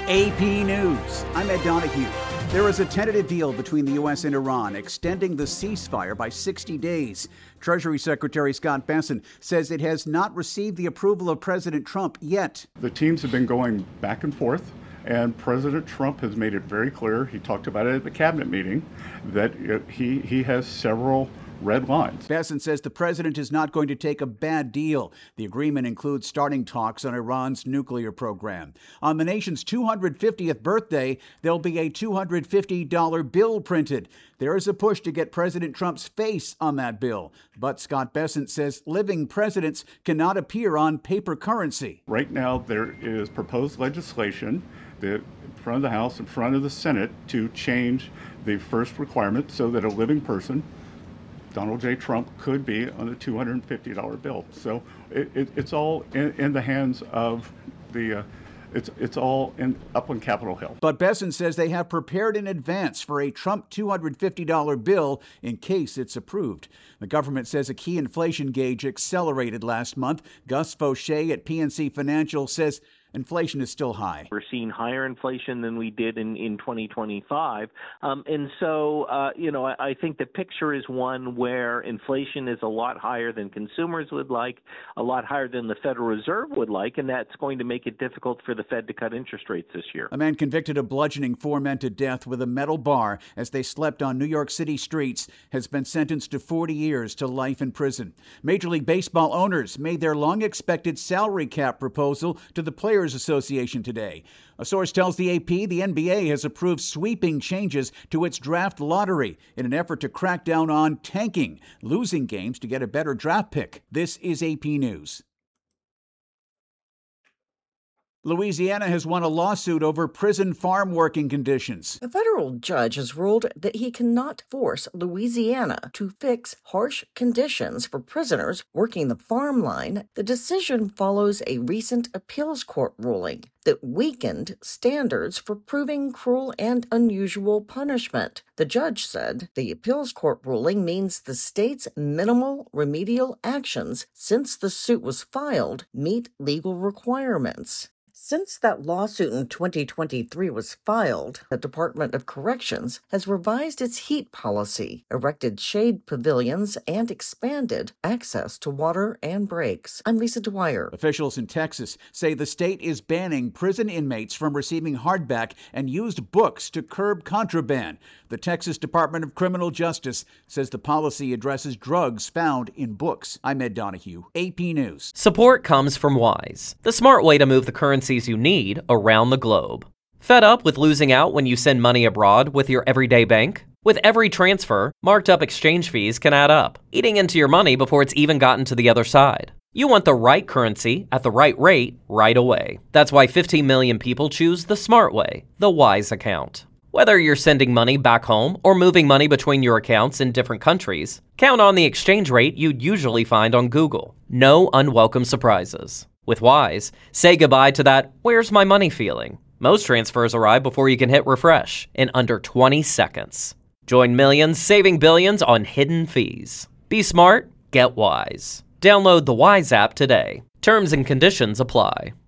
AP News. I'm Ed Donahue. There is a tentative deal between the U.S. and Iran extending the ceasefire by 60 days. Treasury Secretary Scott Bessent says it has not received the approval of President Trump yet. The teams have been going back and forth, and President Trump has made it very clear, he talked about it at the cabinet meeting, that he has several red lines. Bessent says the president is not going to take a bad deal. The agreement includes starting talks on Iran's nuclear program. On the nation's 250th birthday, there'll be a $250 bill printed. There is a push to get President Trump's face on that bill. But Scott Bessent says living presidents cannot appear on paper currency. Right now, there is proposed legislation in front of the House, in front of the Senate, to change the first requirement so that a living person, Donald J. Trump, could be on a $250 bill. So it's all in the hands of the, it's all up on Capitol Hill. But Bessent says they have prepared in advance for a Trump $250 bill in case it's approved. The government says a key inflation gauge accelerated last month. Gus Fauché at PNC Financial says inflation is still high. We're seeing higher inflation than we did in 2025. And so, I think the picture is one where inflation is a lot higher than consumers would like, a lot higher than the Federal Reserve would like, and that's going to make it difficult for the Fed to cut interest rates this year. A man convicted of bludgeoning four men to death with a metal bar as they slept on New York City streets has been sentenced to 40 years to life in prison. Major League Baseball owners made their long-expected salary cap proposal to the Players Association today. A source tells the AP the NBA has approved sweeping changes to its draft lottery in an effort to crack down on tanking, losing games to get a better draft pick. This is AP News. Louisiana has won a lawsuit over prison farm working conditions. A federal judge has ruled that he cannot force Louisiana to fix harsh conditions for prisoners working the farm line. The decision follows a recent appeals court ruling that weakened standards for proving cruel and unusual punishment. The judge said the appeals court ruling means the state's minimal remedial actions since the suit was filed meet legal requirements. Since that lawsuit in 2023 was filed, the Department of Corrections has revised its heat policy, erected shade pavilions, and expanded access to water and breaks. I'm Lisa Dwyer. Officials in Texas say the state is banning prison inmates from receiving hardback and used books to curb contraband. The Texas Department of Criminal Justice says the policy addresses drugs found in books. I'm Ed Donahue, AP News. Support comes from Wise, the smart way to move the currencies you need around the globe. Fed up with losing out when you send money abroad with your everyday bank? With every transfer, marked up exchange fees can add up, eating into your money before it's even gotten to the other side. You want the right currency at the right rate right away. That's why 15 million people choose the smart way, the Wise account. Whether you're sending money back home or moving money between your accounts in different countries, count on the exchange rate you'd usually find on Google. No unwelcome surprises. With Wise, say goodbye to that "where's my money" feeling. Most transfers arrive before you can hit refresh in under 20 seconds. Join millions saving billions on hidden fees. Be smart, get Wise. Download the Wise app today. Terms and conditions apply.